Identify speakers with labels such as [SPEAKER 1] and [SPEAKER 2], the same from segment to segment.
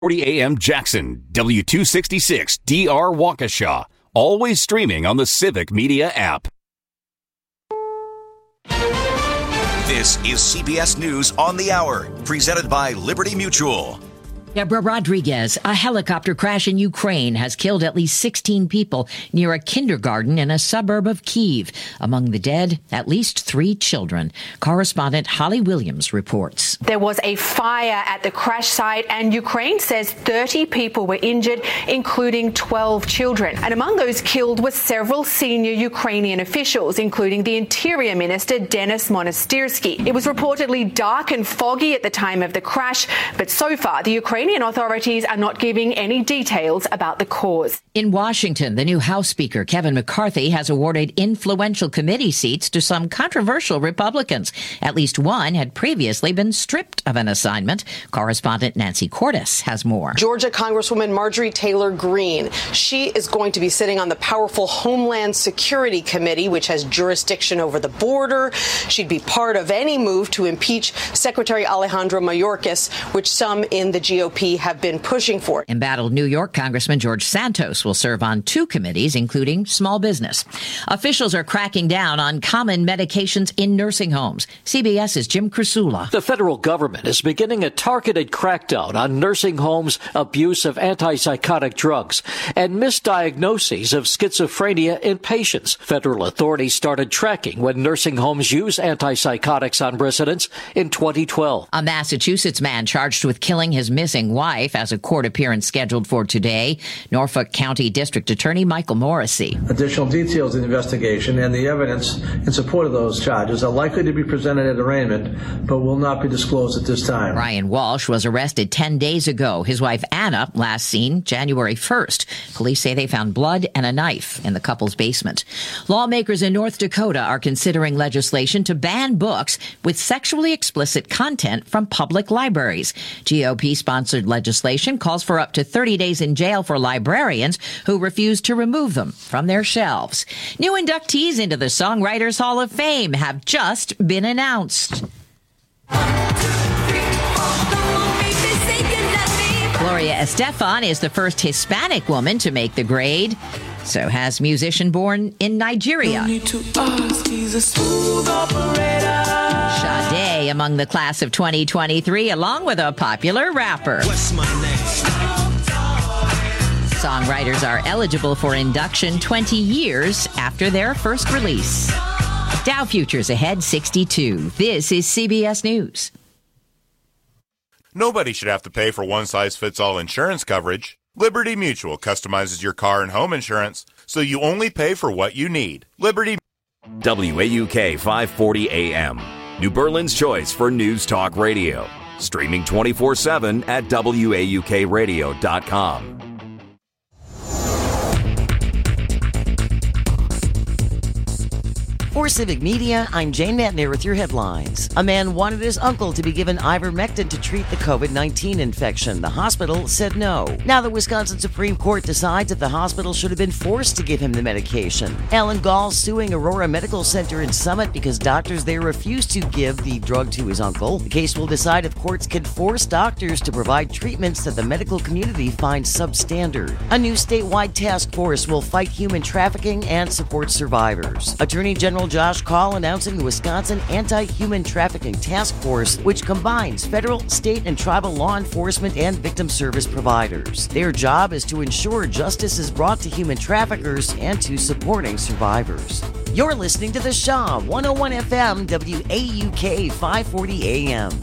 [SPEAKER 1] 40 AM Jackson, W266 DR Waukesha. Always streaming on the Civic Media app.
[SPEAKER 2] This is CBS News on the Hour, presented by Liberty Mutual.
[SPEAKER 3] Deborah Rodriguez, a helicopter crash in Ukraine has killed at least 16 people near a kindergarten in a suburb of Kyiv. Among the dead, at least 3 children. Correspondent Holly Williams reports.
[SPEAKER 4] There was a fire at the crash site, and Ukraine says 30 people were injured, including 12 children. And among those killed were several senior Ukrainian officials, including the Interior Minister Denis Monastyrsky. It was reportedly dark and foggy at the time of the crash, but so far the Ukrainian authorities are not giving any details about the cause.
[SPEAKER 3] In Washington, the new House Speaker, Kevin McCarthy, has awarded influential committee seats to some controversial Republicans. At least one had previously been stripped of an assignment. Correspondent Nancy Cordes has more.
[SPEAKER 5] Georgia Congresswoman Marjorie Taylor Greene. She is going to be sitting on the powerful Homeland Security Committee, which has jurisdiction over the border. She'd be part of any move to impeach Secretary Alejandro Mayorkas, which some in the GOP have been pushing for.
[SPEAKER 3] Embattled New York Congressman George Santos will serve on 2 committees, including small business. Officials are cracking down on common medications in nursing homes. CBS's Jim Krasula.
[SPEAKER 6] The federal government is beginning a targeted crackdown on nursing homes' abuse of antipsychotic drugs and misdiagnoses of schizophrenia in patients. Federal authorities started tracking when nursing homes use antipsychotics on residents in 2012.
[SPEAKER 3] A Massachusetts man charged with killing his missing wife has a court appearance scheduled for today. Norfolk County District Attorney Michael Morrissey.
[SPEAKER 7] Additional details of the investigation and the evidence in support of those charges are likely to be presented at arraignment, but will not be disclosed at this time.
[SPEAKER 3] Ryan Walsh was arrested 10 days ago. His wife Anna last seen January 1st. Police say they found blood and a knife in the couple's basement. Lawmakers in North Dakota are considering legislation to ban books with sexually explicit content from public libraries. GOP-sponsored legislation calls for up to 30 days in jail for librarians who refuse to remove them from their shelves. New inductees into the Songwriters Hall of Fame have just been announced. Gloria Estefan is the first Hispanic woman to make the grade. So has musician born in Nigeria. Sade among the class of 2023, along with a popular rapper.
[SPEAKER 8] What's my name?
[SPEAKER 3] Songwriters are eligible for induction 20 years after their first release. Dow futures ahead 62. This is CBS News.
[SPEAKER 9] Nobody should have to pay for one-size-fits-all insurance coverage. Liberty Mutual customizes your car and home insurance, so you only pay for what you need. Liberty.
[SPEAKER 1] WAUK 540 AM, New Berlin's choice for news talk radio. Streaming 24/7 at WAUKradio.com.
[SPEAKER 10] For Civic Media, I'm Jane Matner with your headlines. A man wanted his uncle to be given ivermectin to treat the COVID-19 infection. The hospital said no. Now the Wisconsin Supreme Court decides that the hospital should have been forced to give him the medication. Alan Gall suing Aurora Medical Center in Summit because doctors there refused to give the drug to his uncle. The case will decide if courts can force doctors to provide treatments that the medical community finds substandard. A new statewide task force will fight human trafficking and support survivors. Attorney General Josh Kaul announcing the Wisconsin Anti-Human Trafficking Task Force, which combines federal, state, and tribal law enforcement and victim service providers. Their job is to ensure justice is brought to human traffickers and to supporting survivors. You're listening to The Shaw, 101 FM, WAUK 540 AM.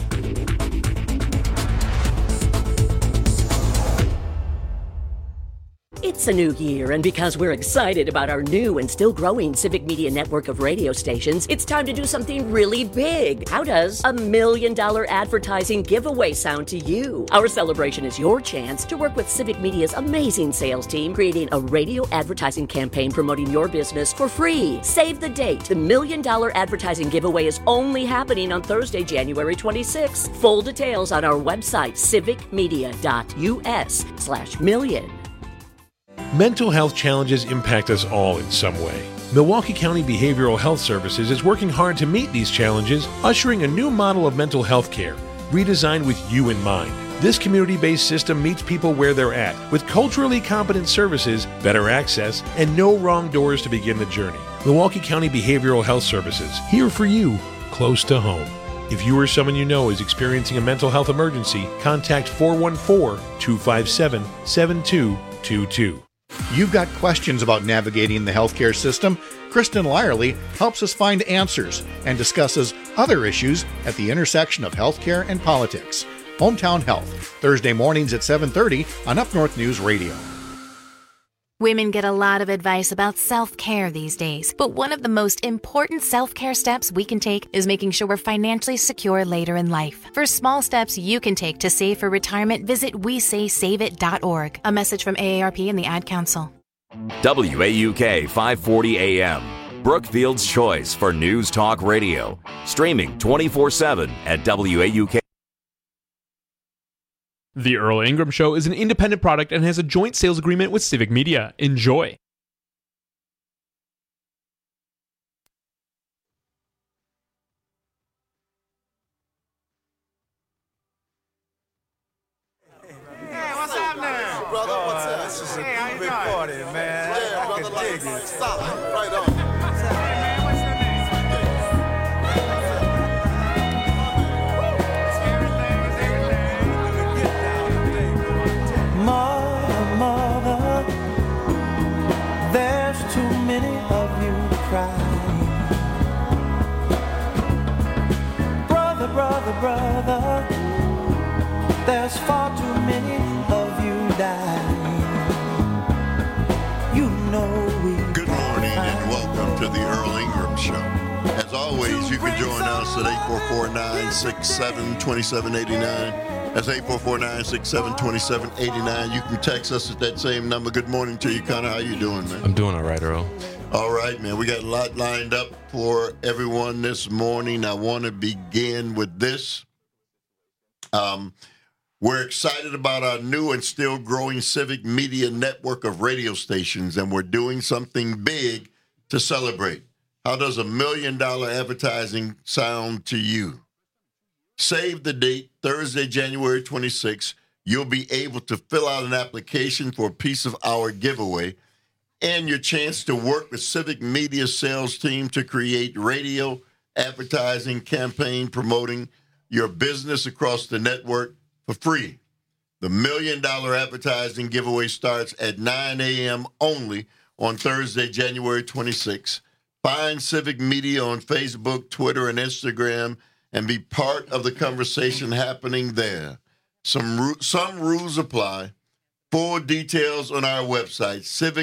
[SPEAKER 11] It's a new year, and because we're excited about our new and still growing Civic Media network of radio stations, it's time to do something really big. How does $1 million advertising giveaway sound to you? Our celebration is your chance to work with Civic Media's amazing sales team, creating a radio advertising campaign promoting your business for free. Save the date. The $1 million advertising giveaway is only happening on Thursday, January 26th. Full details on our website, civicmedia.us/million.
[SPEAKER 12] Mental health challenges impact us all in some way. Milwaukee County Behavioral Health Services is working hard to meet these challenges, ushering a new model of mental health care, redesigned with you in mind. This community-based system meets people where they're at, with culturally competent services, better access, and no wrong doors to begin the journey. Milwaukee County Behavioral Health Services, here for you, close to home. If you or someone you know is experiencing a mental health emergency, contact 414-257-7222.
[SPEAKER 8] You've got questions about navigating the healthcare system? Kristen Lyerly helps us find answers and discusses other issues at the intersection of healthcare and politics. Hometown Health, Thursday mornings at 7:30 on Up North News Radio.
[SPEAKER 13] Women get a lot of advice about self-care these days, but one of the most important self-care steps we can take is making sure we're financially secure later in life. For small steps you can take to save for retirement, visit WeSaySaveIt.org. A message from AARP and the Ad Council.
[SPEAKER 1] WAUK 540 AM, Brookfield's choice for News Talk Radio. Streaming 24/7 at WAUK.
[SPEAKER 14] The Earl Ingram Show is an independent product and has a joint sales agreement with Civic Media. Enjoy.
[SPEAKER 15] Hey, what's up now? Brother, what's up? This is a big party, man. Yeah, brother, dig it. Solid. Right on.
[SPEAKER 16] Mother, there's too many of you crying. Brother, there's far too many of you dying. You know we.
[SPEAKER 17] Good morning and welcome to the Earl Ingram Show. As always, you can join us at 844-967-2789. That's 844-967-2789. You can text us at that same number. Good morning to you, Connor. How you doing, man?
[SPEAKER 18] I'm doing all right, Earl.
[SPEAKER 17] All right, man. We got a lot lined up for everyone this morning. I want to begin with this. We're excited about our new and still growing Civic Media network of radio stations, and we're doing something big to celebrate. How does $1 million advertising sound to you? Save the date, Thursday, January 26th. You'll be able to fill out an application for a piece of our giveaway and your chance to work with Civic Media sales team to create radio advertising campaign promoting your business across the network for free. The $1 million advertising giveaway starts at 9 a.m. only on Thursday, January 26th. Find Civic Media on Facebook, Twitter, and Instagram and be part of the conversation happening there. Some rules apply. Full details on our website,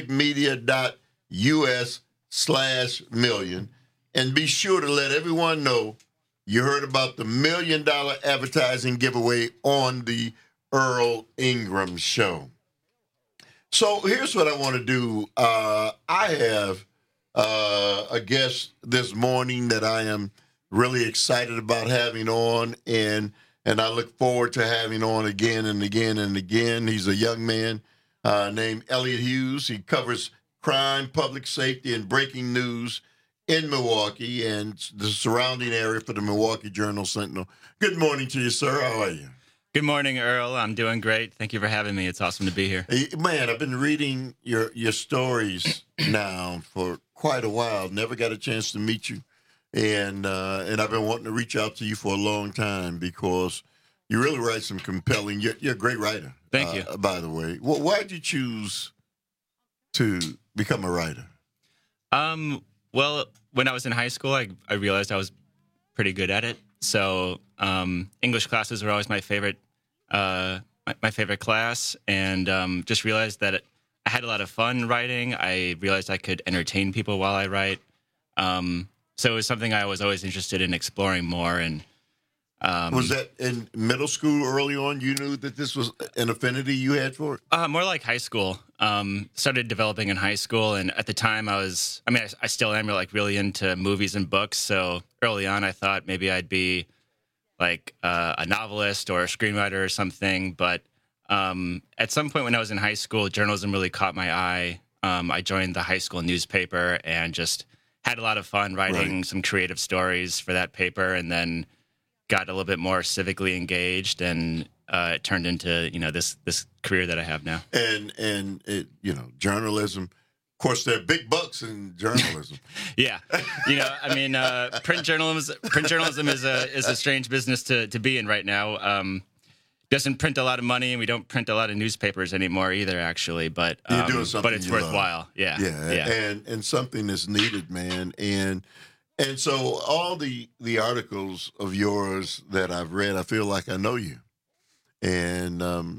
[SPEAKER 17] civicmedia.us/million. And be sure to let everyone know you heard about the $1 million advertising giveaway on the Earl Ingram Show. So here's what I want to do. I have a guest this morning that I am really excited about having on, and I look forward to having on again and again and again. He's a young man named Elliot Hughes. He covers crime, public safety, and breaking news in Milwaukee and the surrounding area for the Milwaukee Journal-Sentinel. Good morning to you, sir. How are you?
[SPEAKER 19] Good morning, Earl. I'm doing great. Thank you for having me. It's awesome to be here.
[SPEAKER 17] Hey, man, I've been reading your stories now for quite a while. Never got a chance to meet you. And I've been wanting to reach out to you for a long time because you really write some compelling. You're a great writer.
[SPEAKER 19] Thank you.
[SPEAKER 17] By the way, why did you choose to become a writer?
[SPEAKER 19] Well, when I was in high school, I realized I was pretty good at it. So English classes were always my favorite my favorite class, and just realized that I had a lot of fun writing. I realized I could entertain people while I write. So it was something I was always interested in exploring more. And
[SPEAKER 17] was that in middle school early on? You knew that this was an affinity you had for it?
[SPEAKER 19] More like high school. Started developing in high school, and at the time I still am really into movies and books. So early on I thought maybe I'd be like a novelist or a screenwriter or something. But at some point when I was in high school, journalism really caught my eye. I joined the high school newspaper and just had a lot of fun writing some creative stories for that paper, and then got a little bit more civically engaged and it turned into this career that I have now.
[SPEAKER 17] And it, journalism. Of course, there are big bucks in journalism.
[SPEAKER 19] Yeah, print journalism is a strange business to be in right now. Doesn't print a lot of money, and we don't print a lot of newspapers anymore either, actually. But
[SPEAKER 17] you're doing something,
[SPEAKER 19] but it's worthwhile.
[SPEAKER 17] Yeah. And something that's needed, man. And so all the articles of yours that I've read, I feel like I know you, and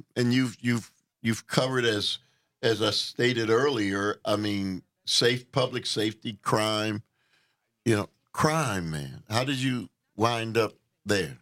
[SPEAKER 17] you've covered as I stated earlier. I mean, public safety, crime. Crime, man. How did you wind up there?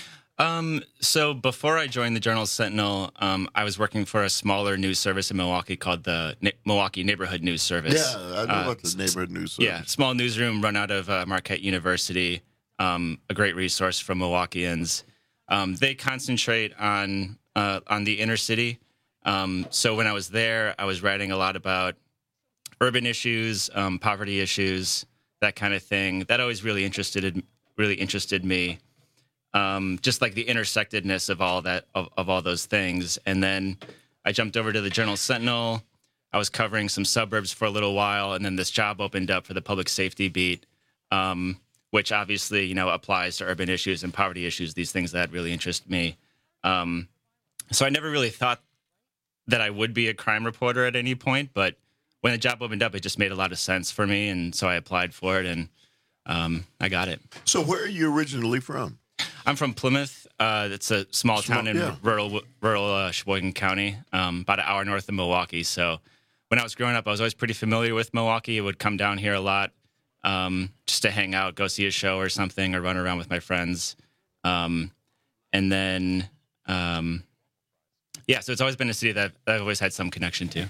[SPEAKER 19] So before I joined the Journal-Sentinel, I was working for a smaller news service in Milwaukee called the Milwaukee Neighborhood News Service.
[SPEAKER 17] Yeah, I know about the Neighborhood News Service.
[SPEAKER 19] Yeah, small newsroom run out of Marquette University, a great resource for Milwaukeeans. They concentrate on the inner city. So when I was there, I was writing a lot about urban issues, poverty issues, that kind of thing. That always really interested me. Just like the intersectedness of all that, of all those things. And then I jumped over to the Journal-Sentinel. I was covering some suburbs for a little while, and then this job opened up for the public safety beat, which obviously, applies to urban issues and poverty issues, these things that really interest me. So I never really thought that I would be a crime reporter at any point, but when the job opened up, it just made a lot of sense for me, and so I applied for it, and I got it.
[SPEAKER 17] So where are you originally from?
[SPEAKER 19] I'm from Plymouth. It's a small town in rural Sheboygan County, about an hour north of Milwaukee. So when I was growing up, I was always pretty familiar with Milwaukee. I would come down here a lot just to hang out, go see a show or something, or run around with my friends. And then, so it's always been a city that I've always had some connection to.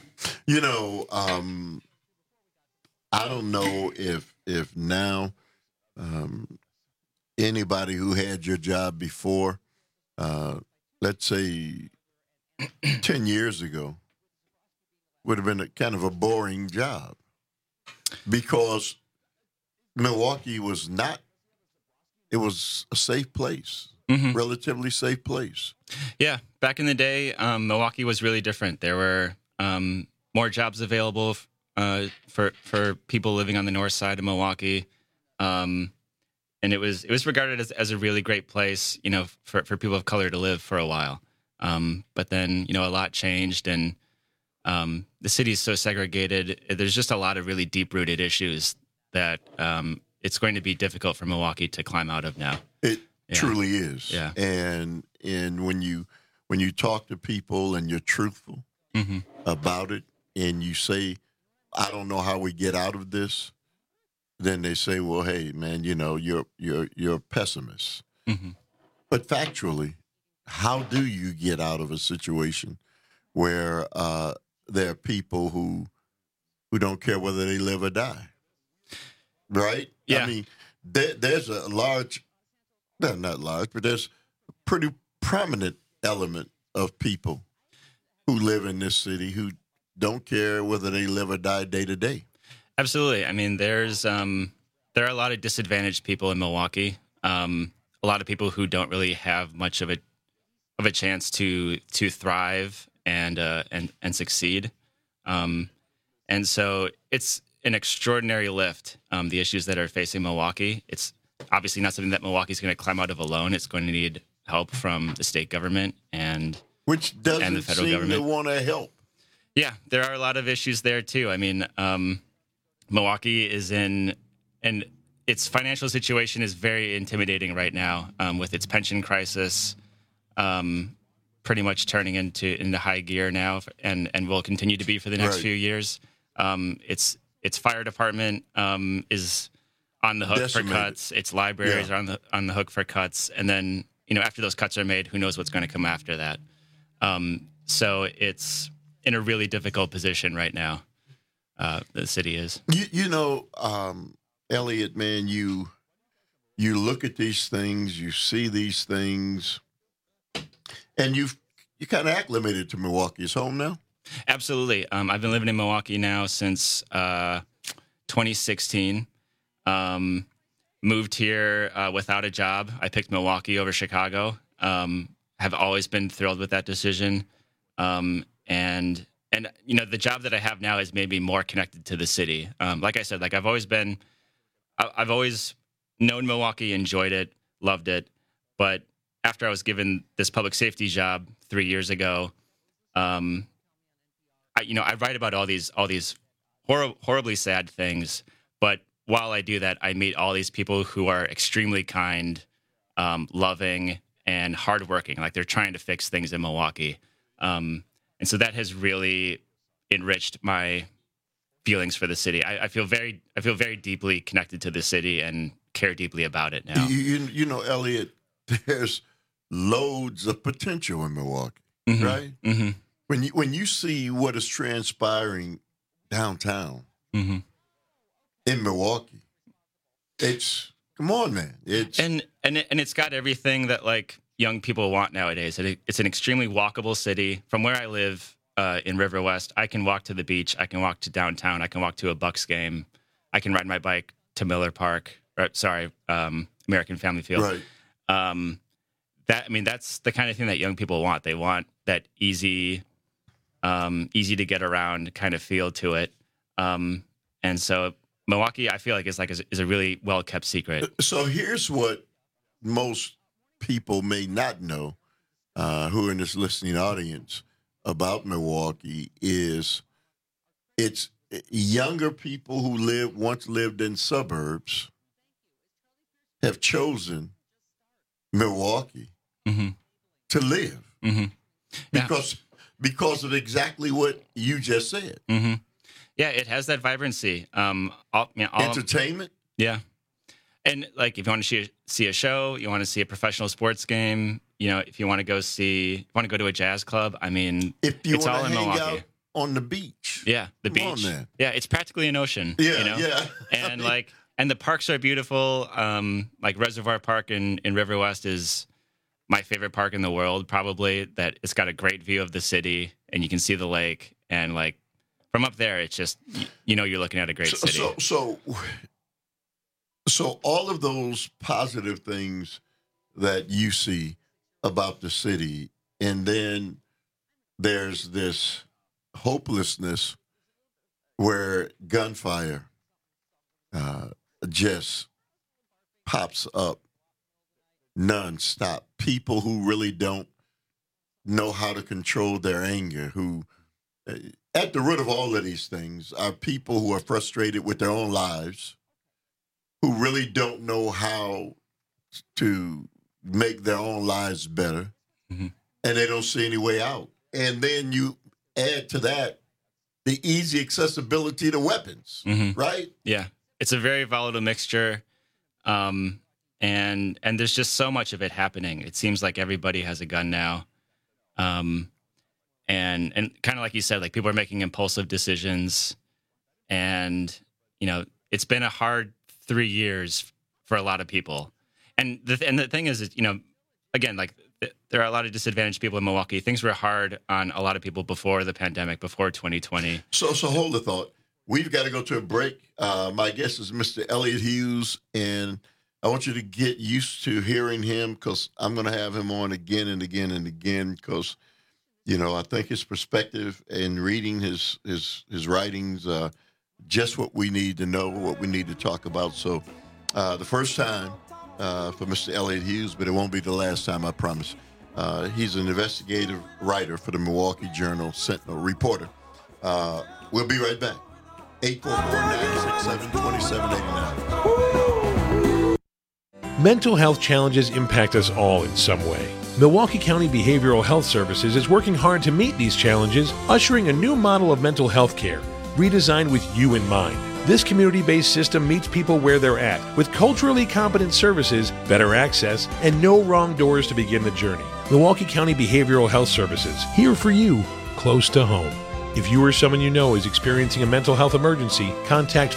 [SPEAKER 17] I don't know if now anybody who had your job before, let's say 10 years ago, would have been kind of a boring job, because Milwaukee was not, it was a safe place, relatively safe place.
[SPEAKER 19] Yeah, back in the day, Milwaukee was really different. There were more jobs available for people living on the north side of Milwaukee. And it was regarded as a really great place, for people of color to live for a while. But then, a lot changed, and the city is so segregated. There's just a lot of really deep-rooted issues that it's going to be difficult for Milwaukee to climb out of now.
[SPEAKER 17] It truly is.
[SPEAKER 19] Yeah.
[SPEAKER 17] And when you talk to people and you're truthful about it, and you say, I don't know how we get out of this, then they say, well, hey, man, you're a pessimist. But factually, how do you get out of a situation where there are people who don't care whether they live or die? Right?
[SPEAKER 19] Yeah.
[SPEAKER 17] I mean, there's a large, not large, but there's a pretty prominent element of people who live in this city who don't care whether they live or die day to day.
[SPEAKER 19] Absolutely. I mean, there are a lot of disadvantaged people in Milwaukee. A lot of people who don't really have much of a chance to thrive and succeed. And so it's an extraordinary lift. The issues that are facing Milwaukee. It's obviously not something that Milwaukee's going to climb out of alone. It's going to need help from the state government and the federal government.
[SPEAKER 17] Which doesn't seem to want to help.
[SPEAKER 19] Yeah, there are a lot of issues there too. I mean, Milwaukee is and its financial situation is very intimidating right now, with its pension crisis pretty much turning into high gear now, and will continue to be for the next few years. Its fire department is on the hook for cuts. Its libraries are on the hook for cuts, and then after those cuts are made, who knows what's going to come after that? So it's in a really difficult position right now. The city is.
[SPEAKER 17] Elliot, man, you look at these things, you see these things, and you kind of acclimated to Milwaukee. It's home now?
[SPEAKER 19] Absolutely. I've been living in Milwaukee now since 2016. Moved here without a job. I picked Milwaukee over Chicago. have always been thrilled with that decision. And you know, the job that I have now has made me more connected to the city. Like I said, like I've always known Milwaukee, enjoyed it, loved it. But after I was given this public safety job 3 years ago, I write about all these horribly sad things. But while I do that, I meet all these people who are extremely kind, loving, and hardworking. Like they're trying to fix things in Milwaukee. And so that has really enriched my feelings for the city. I feel very deeply connected to the city and care deeply about it now.
[SPEAKER 17] You know, Elliot, there's loads of potential in Milwaukee, right? Mm-hmm. When you see what is transpiring downtown in Milwaukee, it's come on, man. It's
[SPEAKER 19] and it's got everything that like young people want nowadays. It's an extremely walkable city. From where I live in River West, I can walk to the beach. I can walk to downtown. I can walk to a Bucks game. I can ride my bike to Miller Park. American Family Field.
[SPEAKER 17] Right.
[SPEAKER 19] That's the kind of thing that young people want. They want that easy to get around kind of feel to it. And so Milwaukee, I feel like is a really well kept secret.
[SPEAKER 17] So here's what most people may not know, who are in this listening audience about Milwaukee is it's younger people who once lived in suburbs have chosen Milwaukee to live because of exactly what you just said.
[SPEAKER 19] Mm-hmm. Yeah, it has that vibrancy.
[SPEAKER 17] Entertainment.
[SPEAKER 19] Yeah, and like if you want to see a show, you want to see a professional sports game. You know, if you want to go to a jazz club. I mean,
[SPEAKER 17] if you
[SPEAKER 19] it's
[SPEAKER 17] want
[SPEAKER 19] all
[SPEAKER 17] to
[SPEAKER 19] in
[SPEAKER 17] hang
[SPEAKER 19] Milwaukee.
[SPEAKER 17] out on the beach.
[SPEAKER 19] Yeah, the
[SPEAKER 17] Come
[SPEAKER 19] beach.
[SPEAKER 17] on, man.
[SPEAKER 19] Yeah, it's practically an ocean.
[SPEAKER 17] Yeah,
[SPEAKER 19] you know?
[SPEAKER 17] yeah.
[SPEAKER 19] And and the parks are beautiful. Like Reservoir Park in River West is my favorite park in the world, probably. That it's got a great view of the city, and you can see the lake. And like from up there, it's just you're looking at a great city.
[SPEAKER 17] So all of those positive things that you see about the city, and then there's this hopelessness where gunfire just pops up nonstop. People who really don't know how to control their anger, who at the root of all of these things are people who are frustrated with their own lives, who really don't know how to make their own lives better, and they don't see any way out. And then you add to that the easy accessibility to weapons, right?
[SPEAKER 19] Yeah. It's a very volatile mixture, and there's just so much of it happening. It seems like everybody has a gun now, and kind of like you said, like people are making impulsive decisions, and it's been a hard 3 years for a lot of people. And the thing is, again, like there are a lot of disadvantaged people in Milwaukee. Things were hard on a lot of people before the pandemic, before 2020.
[SPEAKER 17] So hold the thought. We've got to go to a break. My guest is Mr. Elliot Hughes, and I want you to get used to hearing him because I'm going to have him on again and again and again because, I think his perspective and reading his writings, just what we need to know, what we need to talk about. So the first time for Mr. Elliot Hughes, but it won't be the last time, I promise. He's an investigative writer for the Milwaukee Journal Sentinel reporter. We'll be right back. 844-967-2789.
[SPEAKER 12] Mental health challenges impact us all in some way. Milwaukee County Behavioral Health Services is working hard to meet these challenges, ushering a new model of mental health care, redesigned with you in mind. This community-based system meets people where they're at, with culturally competent services, better access, and no wrong doors to begin the journey. Milwaukee County Behavioral Health Services, here for you, close to home. If you or someone you know is experiencing a mental health emergency, contact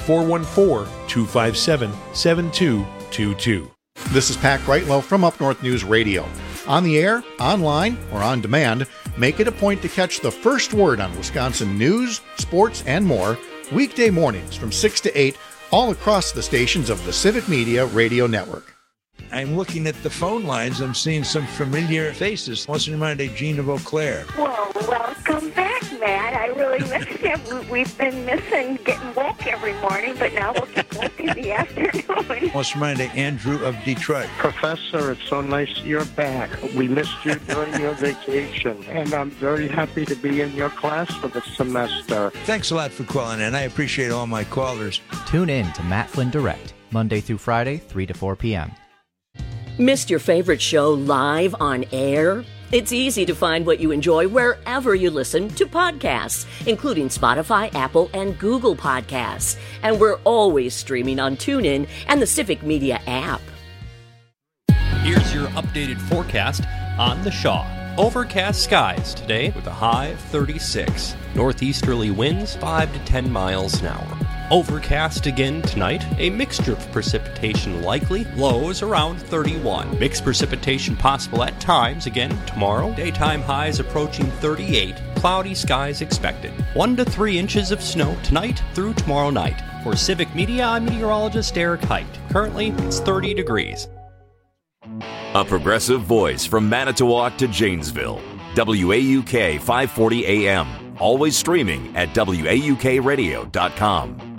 [SPEAKER 12] 414-257-7222.
[SPEAKER 8] This is Pat Greitwell from Up North News Radio. On the air, online, or on demand, make it a point to catch the first word on Wisconsin news, sports, and more weekday mornings from 6 to 8 all across the stations of the Civic Media Radio Network.
[SPEAKER 18] I'm looking at the phone lines. I'm seeing some familiar faces. What's in mind, Gina Vauclair?
[SPEAKER 20] Well, welcome back, Matt. I really missed you. We've been missing getting woke every morning, but now we'll get woke in the afternoon.
[SPEAKER 18] What's in mind, Andrew of Detroit?
[SPEAKER 21] Professor, it's so nice you're back. We missed you during your vacation, and I'm very happy to be in your class for the semester.
[SPEAKER 18] Thanks a lot for calling in. I appreciate all my callers.
[SPEAKER 22] Tune in to Matt Flynn Direct, Monday through Friday, 3 to 4 p.m.
[SPEAKER 11] Missed your favorite show live on air? It's easy to find what you enjoy wherever you listen to podcasts, including Spotify, Apple, and Google Podcasts. And we're always streaming on TuneIn and the Civic Media app.
[SPEAKER 23] Here's your updated forecast on the Shaw. Overcast skies today with a high of 36. Northeasterly winds 5 to 10 miles an hour. Overcast again tonight. A mixture of precipitation likely. Lows around 31. Mixed precipitation possible at times again tomorrow. Daytime highs approaching 38. Cloudy skies expected. 1 to 3 inches of snow tonight through tomorrow night. For Civic Media, I'm meteorologist Eric Height. Currently, it's 30 degrees.
[SPEAKER 1] A progressive voice from Manitowoc to Janesville. WAUK 540 AM. Always streaming at WAUKradio.com.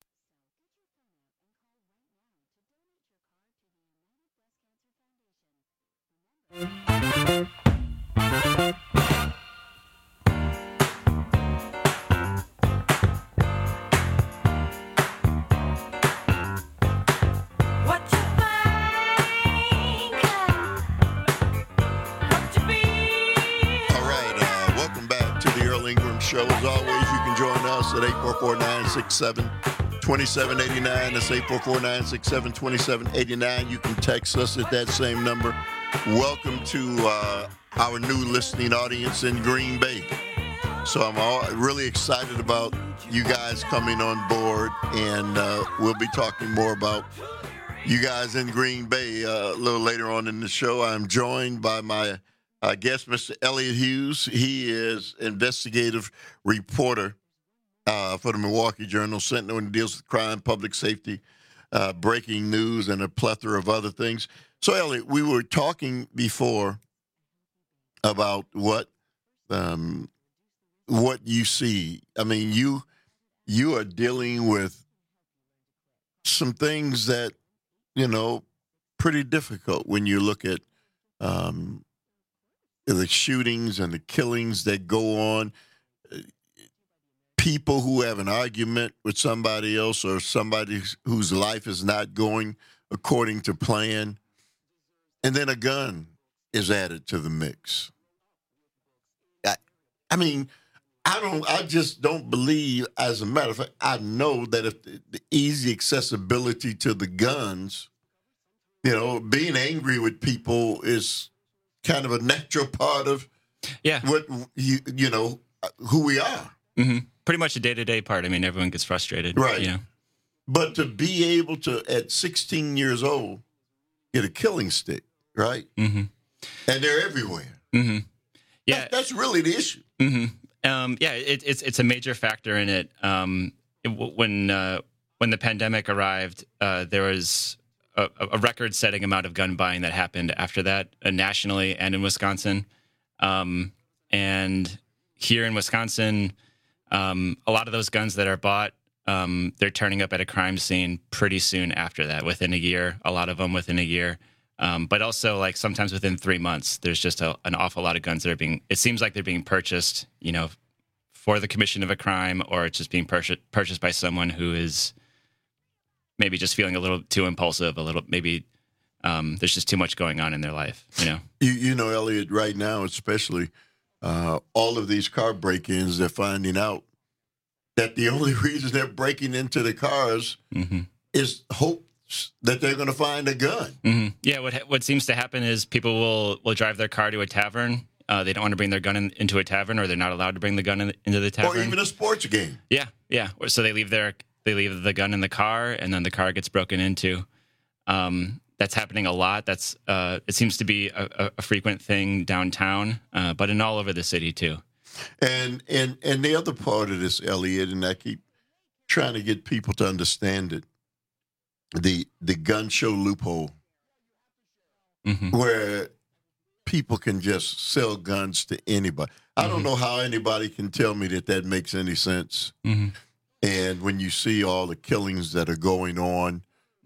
[SPEAKER 17] Show. As always, you can join us at 844-967-2789. That's 844-967-2789. You can text us at that same number. Welcome to our new listening audience in Green Bay. So I'm really excited about you guys coming on board, and we'll be talking more about you guys in Green Bay a little later on in the show. I'm joined by my guest, Mr. Elliot Hughes. He is investigative reporter for the Milwaukee Journal Sentinel, and deals with crime, public safety, breaking news, and a plethora of other things. So, Elliot, we were talking before about what you see. I mean, you are dealing with some things that, pretty difficult when you look at the shootings and the killings that go on, people who have an argument with somebody else or somebody whose life is not going according to plan, and then a gun is added to the mix. I just don't believe, as a matter of fact, I know that if the easy accessibility to the guns, being angry with people is kind of a natural part of what who we are.
[SPEAKER 19] Mm-hmm. Pretty much a day-to-day part. I mean, everyone gets frustrated.
[SPEAKER 17] Right. But to be able to, at 16 years old, get a killing stick, right?
[SPEAKER 19] Mm-hmm.
[SPEAKER 17] And they're everywhere.
[SPEAKER 19] Mm-hmm. Yeah.
[SPEAKER 17] That's really the issue.
[SPEAKER 19] Mm-hmm. It's a major factor in it. When the pandemic arrived, there was a record-setting amount of gun buying that happened after that, nationally and in Wisconsin. And here in Wisconsin, a lot of those guns that are bought, they're turning up at a crime scene pretty soon after that, within a year, a lot of them within a year. But also, like, sometimes within 3 months, there's just an awful lot of guns that are it seems like they're being purchased, for the commission of a crime, or it's just being purchased by someone who is maybe just feeling a little too impulsive, there's just too much going on in their life,
[SPEAKER 17] Elliot, right now, especially, all of these car break-ins, they're finding out that the only reason they're breaking into the cars is hopes that they're going to find a gun.
[SPEAKER 19] Mm-hmm. Yeah, what seems to happen is people will drive their car to a tavern. They don't want to bring their gun into a tavern, or they're not allowed to bring the gun into the tavern.
[SPEAKER 17] Or even a sports game.
[SPEAKER 19] Yeah. So they leave the gun in the car, and then the car gets broken into. That's happening a lot. It seems to be a frequent thing downtown, but in all over the city too.
[SPEAKER 17] And the other part of this, Elliot, and I keep trying to get people to understand it, the gun show loophole. where people can just sell guns to anybody. I don't know how anybody can tell me that makes any sense. And when you see all the killings that are going on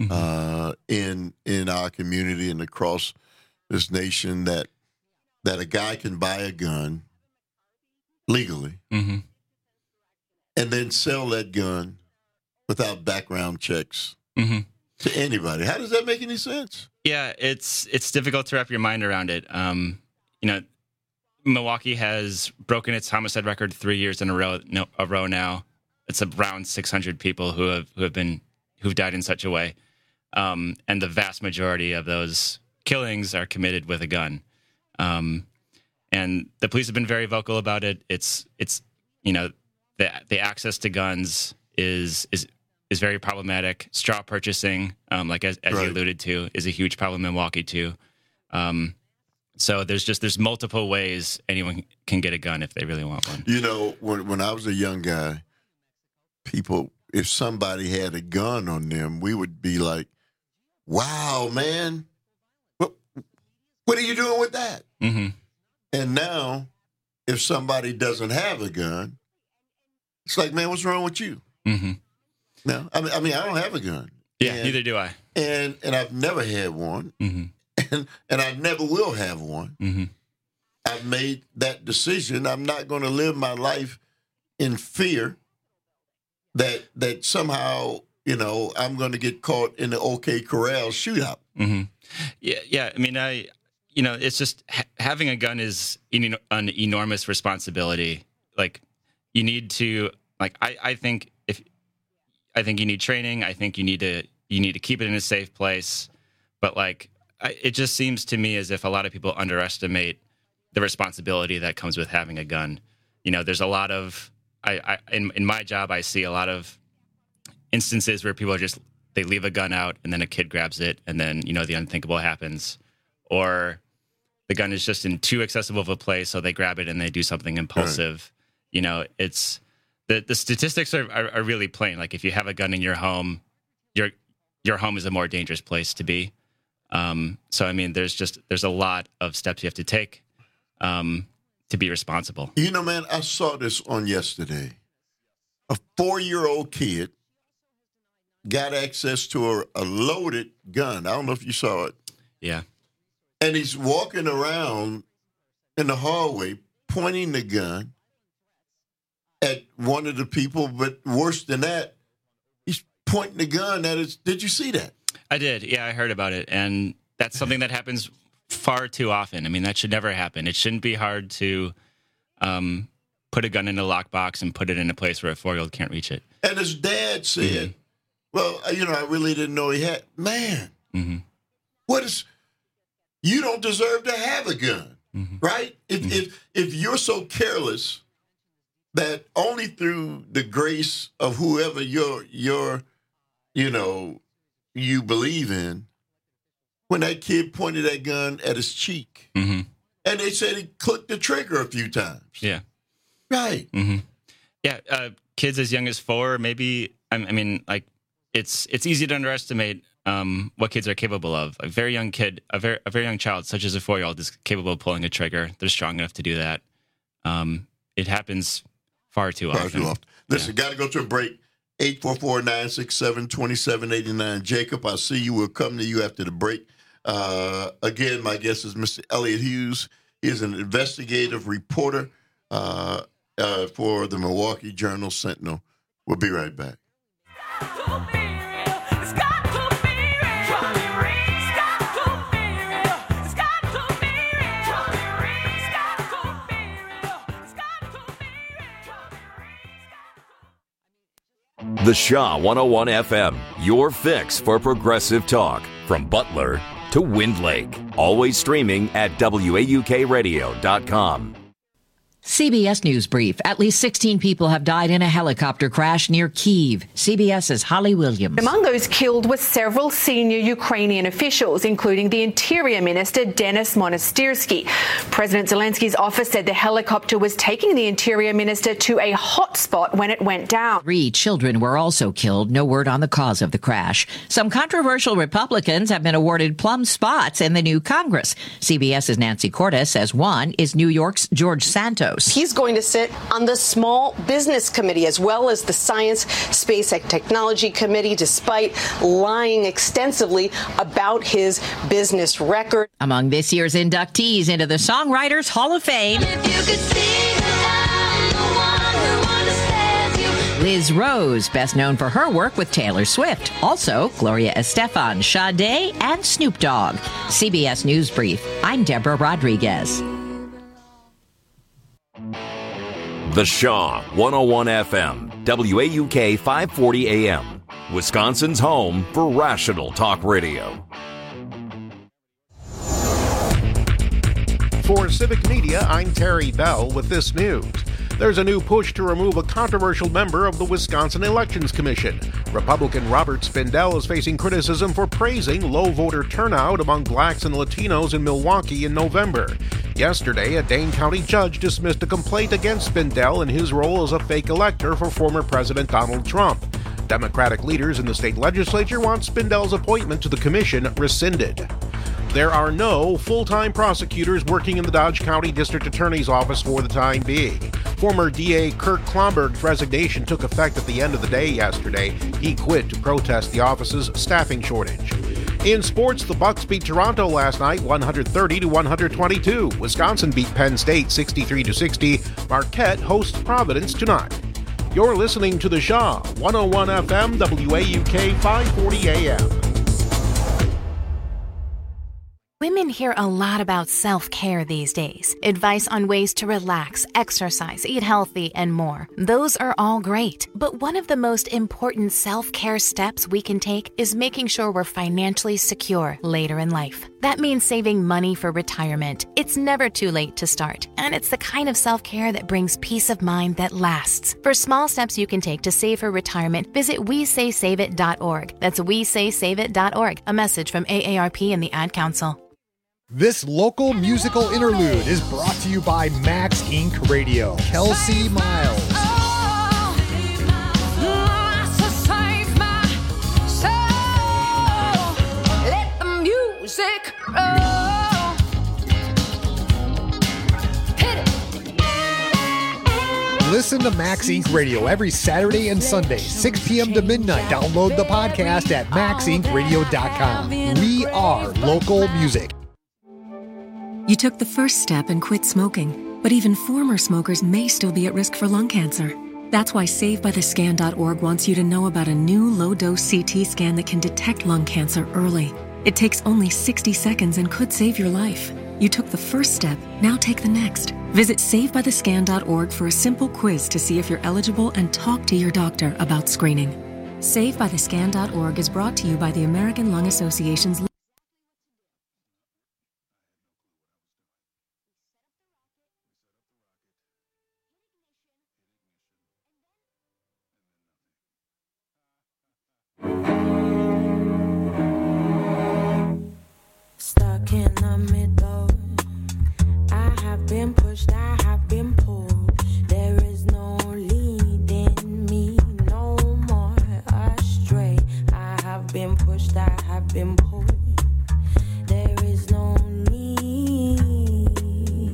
[SPEAKER 17] in our community and across this nation, that a guy can buy a gun legally and then sell that gun without background checks to anybody. How does that make any sense?
[SPEAKER 19] Yeah, it's difficult to wrap your mind around it. Milwaukee has broken its homicide record 3 years in a row now. It's around 600 people who've died in such a way, and the vast majority of those killings are committed with a gun. And the police have been very vocal about it. It's the access to guns is very problematic. Straw purchasing, like as you alluded to, is a huge problem in Milwaukee too. So there's multiple ways anyone can get a gun if they really want one.
[SPEAKER 17] When I was a young guy, people, if somebody had a gun on them, we would be like, "Wow, man, what are you doing with that?" And now, if somebody doesn't have a gun, it's like, "Man, what's wrong with you?" No, I mean, I don't have a gun.
[SPEAKER 19] Yeah, neither do I.
[SPEAKER 17] And I've never had one, and I never will have one. I've made that decision. I'm not going to live my life in fear that somehow, I'm going to get caught in the OK Corral shootout.
[SPEAKER 19] Yeah. I mean, it's just having a gun is an enormous responsibility. Like, you need to, I think you need training. I think you need to keep it in a safe place. But it just seems to me as if a lot of people underestimate the responsibility that comes with having a gun. There's a lot of, in my job, I see a lot of instances where people they leave a gun out and then a kid grabs it and then, the unthinkable happens. Or the gun is just in too accessible of a place, so they grab it and they do something impulsive. Right. It's the statistics are really plain. Like, if you have a gun in your home, your home is a more dangerous place to be. So, I mean, there's a lot of steps you have to take to be responsible.
[SPEAKER 17] Man, I saw this on yesterday. A 4-year-old kid got access to a loaded gun. I don't know if you saw it.
[SPEAKER 19] Yeah.
[SPEAKER 17] And he's walking around in the hallway pointing the gun at one of the people, but worse than that, he's pointing the gun at his... Did you see that?
[SPEAKER 19] I did. Yeah, I heard about it. And that's something that happens far too often. I mean, that should never happen. It shouldn't be hard to put a gun in a lockbox and put it in a place where a 4-year-old can't reach it.
[SPEAKER 17] And his dad said, well, I really didn't know he had... Man, what is... You don't deserve to have a gun, right? If you're so careless that only through the grace of whoever you believe in, when that kid pointed that gun at his cheek, and they said he clicked the trigger a few times.
[SPEAKER 19] Yeah.
[SPEAKER 17] Right.
[SPEAKER 19] Yeah. Kids as young as 4, maybe. I mean, it's easy to underestimate what kids are capable of. A very young kid, a very young child, such as a 4-year-old, is capable of pulling a trigger. They're strong enough to do that. It happens far too often.
[SPEAKER 17] Listen, got to go to a break. 844-967-2789. Jacob, I see you. We'll come to you after the break. Again, my guest is Mr. Elliott Hughes. He is an investigative reporter for the Milwaukee Journal-Sentinel. We'll be right back.
[SPEAKER 1] The Shaw 101 FM, your fix for progressive talk. From Butler to Wind Lake. Always streaming at WAUKradio.com.
[SPEAKER 3] CBS News Brief. At least 16 people have died in a helicopter crash near Kyiv. CBS's Holly Williams.
[SPEAKER 2] Among those killed were several senior Ukrainian officials, including the Interior Minister Denis Monastyrsky. President Zelensky's office said the helicopter was taking the Interior Minister to a hotspot when it went down.
[SPEAKER 3] 3 children were also killed. No word on the cause of the crash. Some controversial Republicans have been awarded plum spots in the new Congress. CBS's Nancy Cordes says one is New York's George Santos.
[SPEAKER 4] He's going to sit on the Small Business Committee as well as the Science, Space and Technology Committee, despite lying extensively about his business record.
[SPEAKER 3] Among this year's inductees into the Songwriters Hall of Fame, Liz Rose, best known for her work with Taylor Swift. Also, Gloria Estefan, Sade, and Snoop Dogg. CBS News Brief. I'm Deborah Rodriguez.
[SPEAKER 1] The Shaw 101 FM, WAUK 540 AM, Wisconsin's home for rational talk radio.
[SPEAKER 5] For Civic Media, I'm Terry Bell with this news. There's a new push to remove a controversial member of the Wisconsin Elections Commission. Republican Robert Spindell is facing criticism for praising low voter turnout among blacks and Latinos in Milwaukee in November. Yesterday, a Dane County judge dismissed a complaint against Spindell in his role as a fake elector for former President Donald Trump. Democratic leaders in the state legislature want Spindell's appointment to the commission rescinded. There are no full-time prosecutors working in the Dodge County District Attorney's Office for the time being. Former DA Kirk Klomberg's resignation took effect at the end of the day yesterday. He quit to protest the office's staffing shortage. In sports, the Bucks beat Toronto last night 130-122. Wisconsin beat Penn State 63-60. Marquette hosts Providence tonight. You're listening to The Shaw, 101 FM, WAUK 540 AM.
[SPEAKER 13] Women hear a lot about self-care these days. Advice on ways to relax, exercise, eat healthy, and more. Those are all great. But one of the most important self-care steps we can take is making sure we're financially secure later in life. That means saving money for retirement. It's never too late to start. And it's the kind of self-care that brings peace of mind that lasts. For small steps you can take to save for retirement, visit WeSaySaveIt.org. That's WeSaySaveIt.org. A message from AARP and the Ad Council.
[SPEAKER 24] This local musical interlude is brought to you by Max Inc. Radio. Kelsey Miles.
[SPEAKER 25] Let the music roll. Hit it.
[SPEAKER 24] Listen to Max Inc. Radio every Saturday and Sunday, 6 p.m. to midnight. Download the podcast at maxincradio.com. We are local music.
[SPEAKER 26] You took the first step and quit smoking, but even former smokers may still be at risk for lung cancer. That's why SaveByTheScan.org wants you to know about a new low-dose CT scan that can detect lung cancer early. It takes only 60 seconds and could save your life. You took the first step, now take the next. Visit SaveByTheScan.org for a simple quiz to see if you're eligible and talk to your doctor about screening. SaveByTheScan.org is brought to you by the American Lung Association's
[SPEAKER 27] Stuck in the middle, I have been pushed, I have been pulled. There is no leading me, no more astray. I have been pushed, I have been pulled. There is no need.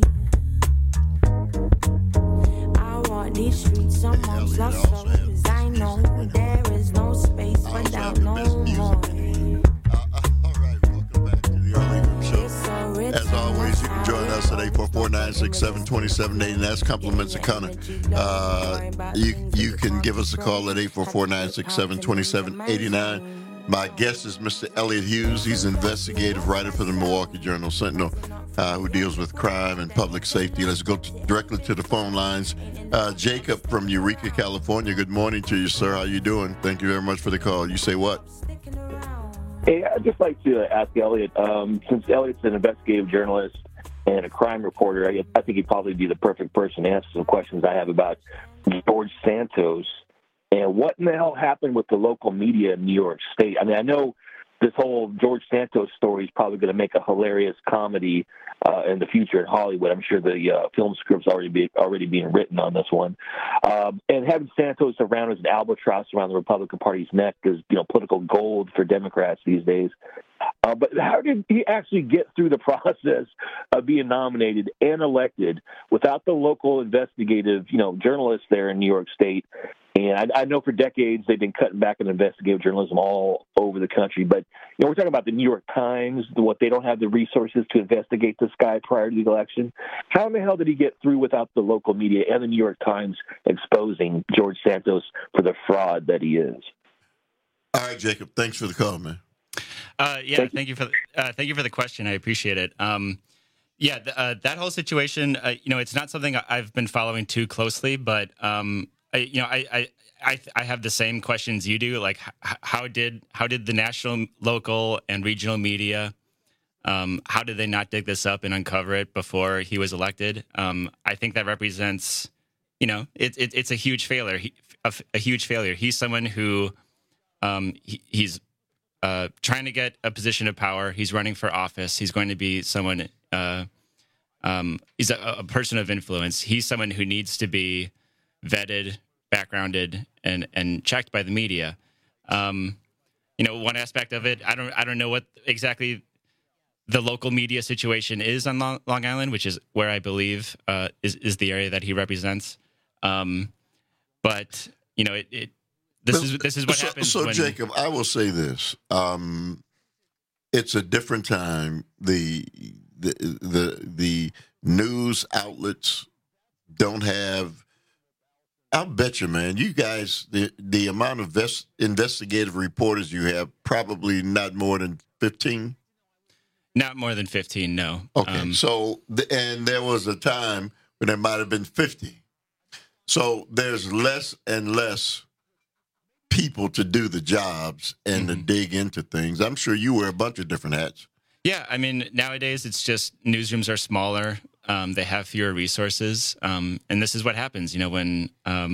[SPEAKER 27] I walk these streets amongst lost souls. I know there is no space for doubt no more.
[SPEAKER 17] As always, you can join us at 844-967-2780. That's compliments of Connor. You can give us a call at 844-967-2789. My guest is Mr. Elliot Hughes. He's an investigative writer for the Milwaukee Journal-Sentinel who deals with crime and public safety. Let's go directly to the phone lines. Jacob from Eureka, California. Good morning to you, sir. How you doing? Thank you very much for the call. You say what?
[SPEAKER 28] Hey, I'd just like to ask Elliot, since Elliot's an investigative journalist,
[SPEAKER 6] and a crime reporter, I think he'd probably be the perfect person to answer some questions I have about George Santos and what in the hell happened with the local media in New York State. I mean, I know this whole George Santos story is probably going to make a hilarious comedy in the future in Hollywood. I'm sure the film script's already being written on this one. And having Santos around as an albatross around the Republican Party's neck is, political gold for Democrats these days. But how did he actually get through the process of being nominated and elected without the local investigative, journalists there in New York State? And I know for decades they've been cutting back on investigative journalism all over the country. But, we're talking about the New York Times, what they don't have the resources to investigate this guy prior to the election. How in the hell did he get through without the local media and the New York Times exposing George Santos for the fraud that he is?
[SPEAKER 17] All right, Jacob. Thanks for the call, man.
[SPEAKER 19] Thank you for the question. I appreciate it. That whole situation, it's not something I've been following too closely, but I have the same questions you do. Like, how did the national, local, and regional media, how did they not dig this up and uncover it before he was elected? I think that represents, it's a huge failure. A huge failure. He's someone who, he's trying to get a position of power. He's running for office. He's going to be someone. He's a person of influence. He's someone who needs to be vetted, backgrounded, and checked by the media. One aspect of it, I don't know what exactly the local media situation is on Long Island, which is where I believe is the area that he represents. But this is what happens.
[SPEAKER 17] So
[SPEAKER 19] when,
[SPEAKER 17] Jacob, I will say this: it's a different time. The news outlets don't have. I'll bet you, man, you guys, the amount of investigative reporters you have, probably not more than 15?
[SPEAKER 19] Not more than 15, no.
[SPEAKER 17] Okay, and there was a time when there might have been 50. So there's less and less people to do the jobs and to dig into things. I'm sure you wear a bunch of different hats.
[SPEAKER 19] Yeah, I mean, nowadays it's just newsrooms are smaller. They have fewer resources, and this is what happens. When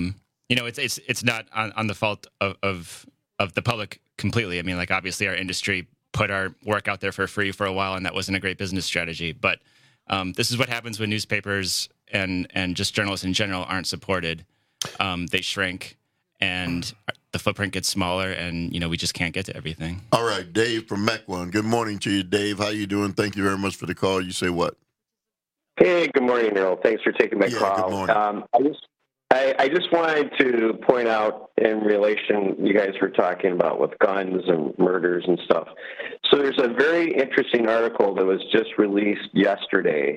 [SPEAKER 19] it's not on the fault of the public completely. I mean, like, obviously our industry put our work out there for free for a while, and that wasn't a great business strategy. But this is what happens when newspapers and just journalists in general aren't supported. They shrink, and the footprint gets smaller, and we just can't get to everything.
[SPEAKER 17] All right, Dave from Mequon. Good morning to you, Dave. How you doing? Thank you very much for the call. You say what?
[SPEAKER 7] Hey, good morning, Earl. Thanks for taking my call.
[SPEAKER 17] Good morning.
[SPEAKER 7] I just wanted to point out in relation, you guys were talking about with guns and murders and stuff. So there's a very interesting article that was just released yesterday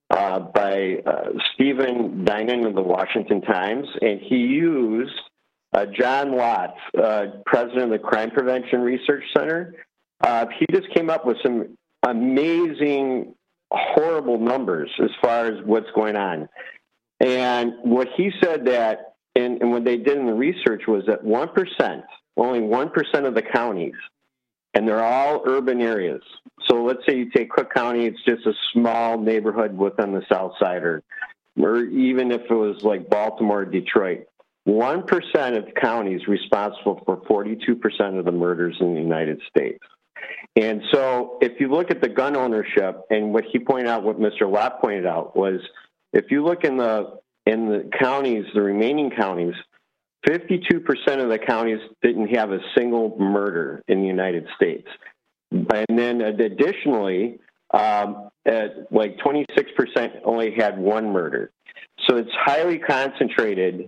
[SPEAKER 7] by Stephen Dinan of the Washington Times, and he used John Lott, president of the Crime Prevention Research Center. He just came up with some amazing, horrible numbers as far as what's going on. And what he said that, and what they did in the research was that 1%, only 1% of the counties, and they're all urban areas. So let's say you take Cook County, it's just a small neighborhood within the South Side, or even if it was like Baltimore, Detroit, 1% of counties responsible for 42% of the murders in the United States. And so if you look at the gun ownership, and what he pointed out, what Mr. Lott pointed out, was if you look in the counties, the remaining counties, 52% of the counties didn't have a single murder in the United States. And then additionally, like 26% only had one murder. So it's highly concentrated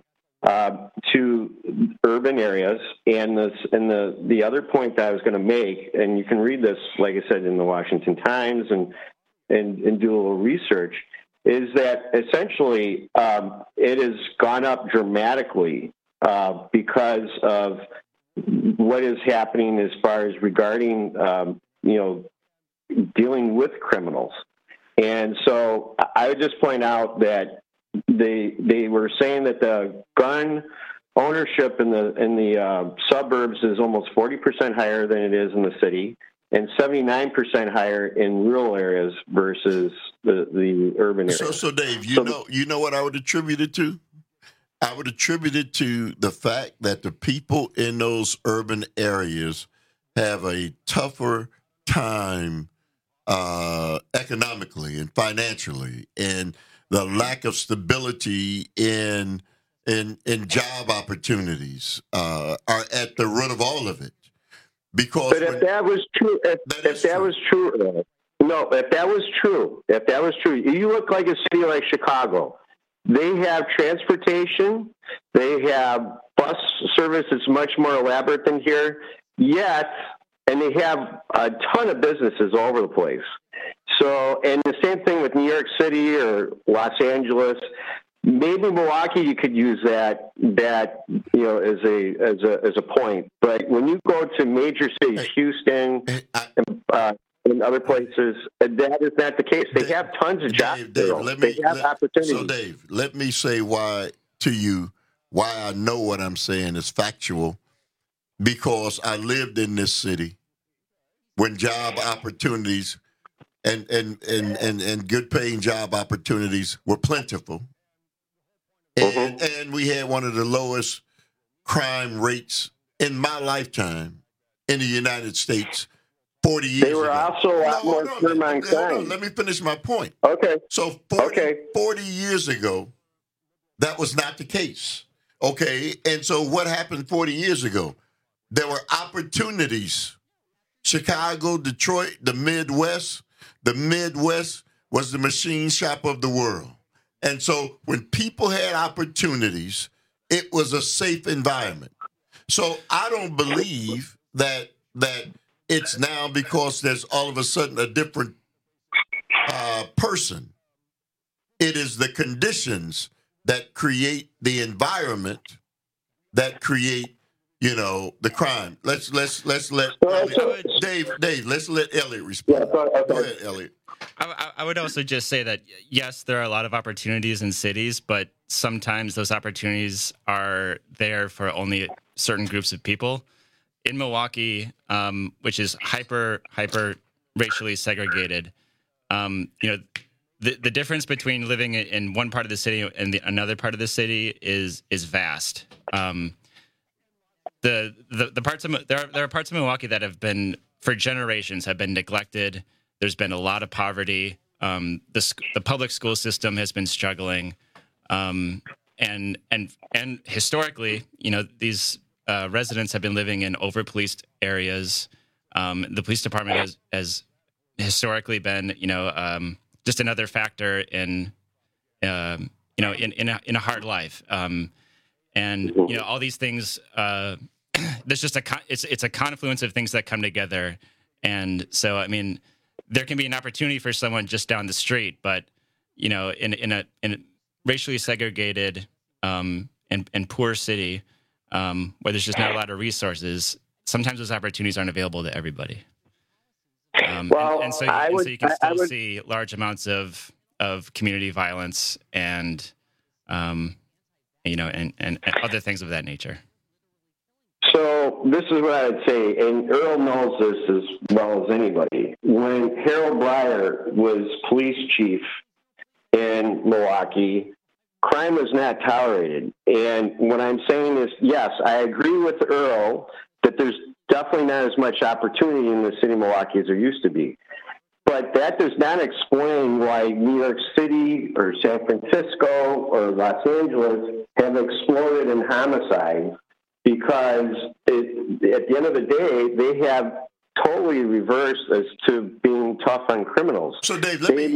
[SPEAKER 7] to urban areas. And the other point that I was going to make, and you can read this, like I said, in the Washington Times and do a little research, is that essentially it has gone up dramatically because of what is happening as far as regarding, dealing with criminals. And so I would just point out that they were saying that the gun ownership in the suburbs is almost 40% higher than it is in the city. and 79% higher in rural areas versus the urban areas.
[SPEAKER 17] So Dave, you know what I would attribute it to? I would attribute it to the fact that the people in those urban areas have a tougher time economically and financially, and the lack of stability in job opportunities are at the root of all of it. Because
[SPEAKER 7] but if that was true, if that was true, you look like a city like Chicago. They have transportation, they have bus service that's much more elaborate than here, and they have a ton of businesses all over the place. So, and the same thing with New York City or Los Angeles. Maybe Milwaukee, you could use that as a point. But when you go to major cities, Houston and other places, that is not the case. They have tons of jobs. They have opportunities.
[SPEAKER 17] So, Dave, let me say why I know what I'm saying is factual, because I lived in this city when job opportunities and good paying job opportunities were plentiful. And we had one of the lowest crime rates in my lifetime in the United States 40 years ago.
[SPEAKER 7] They were also a lot more firm on crime.
[SPEAKER 17] Let me finish my point.
[SPEAKER 7] Okay.
[SPEAKER 17] So 40 years ago, that was not the case. Okay. And so what happened 40 years ago? There were opportunities. Chicago, Detroit, the Midwest. The Midwest was the machine shop of the world. And so when people had opportunities, it was a safe environment. So I don't believe that it's now because there's all of a sudden a different person. It is the conditions that create the environment that create, the crime. Let's let Dave. Let's let Elliot respond. Go ahead, Elliot.
[SPEAKER 19] I would also just say that, yes, there are a lot of opportunities in cities, but sometimes those opportunities are there for only certain groups of people. In Milwaukee, which is hyper racially segregated, the difference between living in one part of the city and another part of the city is vast. The parts of there are parts of Milwaukee that have been for generations have been neglected. There's been a lot of poverty. The public school system has been struggling, and historically, these residents have been living in over-policed areas. The police department has historically been, just another factor in a hard life. And all these things. There's just it's a confluence of things that come together, and so I mean, there can be an opportunity for someone just down the street, but in a racially segregated and poor city where there's just not a lot of resources, sometimes those opportunities aren't available to everybody. So you can still see large amounts of community violence and other things of that nature.
[SPEAKER 7] So this is what I would say, and Earl knows this as well as anybody. When Harold Breyer was police chief in Milwaukee, crime was not tolerated. And what I'm saying is, yes, I agree with Earl that there's definitely not as much opportunity in the city of Milwaukee as there used to be. But that does not explain why New York City or San Francisco or Los Angeles have exploded in homicide, because at the end of the day, they have totally reversed as to being tough on criminals.
[SPEAKER 17] So, Dave,
[SPEAKER 7] let me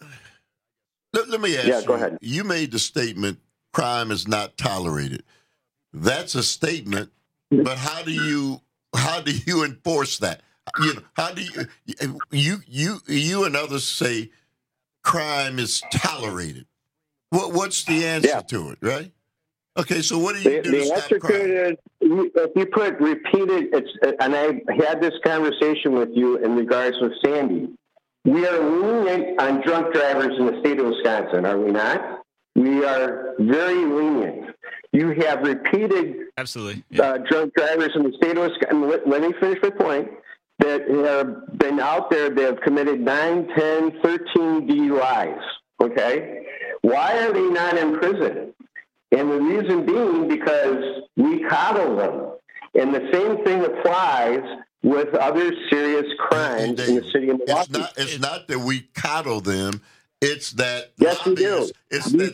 [SPEAKER 7] ask you.
[SPEAKER 17] Go ahead. You made the statement, crime is not tolerated. That's a statement, but how do you enforce that? How do you and others say crime is tolerated? What's the answer to it, right? Okay, so what do you do to stop crime?
[SPEAKER 7] If you put repeated, and I had this conversation with you in regards with Sandy. We are lenient on drunk drivers in the state of Wisconsin, are we not? We are very lenient. You have repeated
[SPEAKER 19] absolutely
[SPEAKER 7] drunk drivers in the state of Wisconsin. Let me finish my point. that have been out there that have committed 9, 10, 13 DUIs, okay? Why are they not in prison? And the reason being because we coddle them. And the same thing applies with other serious crimes in the city of Milwaukee.
[SPEAKER 17] It's not that we coddle them. It's that
[SPEAKER 7] yes, we do.
[SPEAKER 17] It's that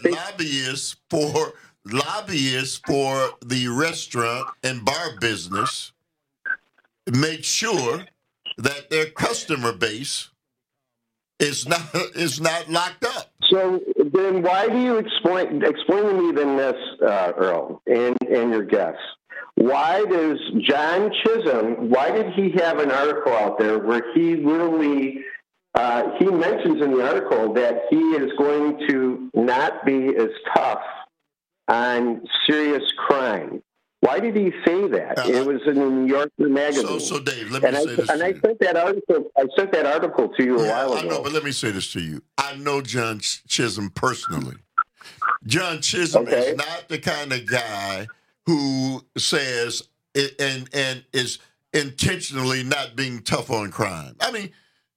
[SPEAKER 17] lobbyists for the restaurant and bar business make sure that their customer base is not locked up.
[SPEAKER 7] So then, why do you explain to me then this, Earl, and your guests? Why does John Chisholm? Why did he have an article out there where he literally he mentions in the article that he is going to not be as tough on serious crime? Why did he say that? It was in the New Yorker magazine.
[SPEAKER 17] So Dave, let me say this.
[SPEAKER 7] And I sent that article. I sent that article to you a while ago.
[SPEAKER 17] I know, but let me say this to you. I know John Chisholm personally. John Chisholm is not the kind of guy who says and is intentionally not being tough on crime. I mean,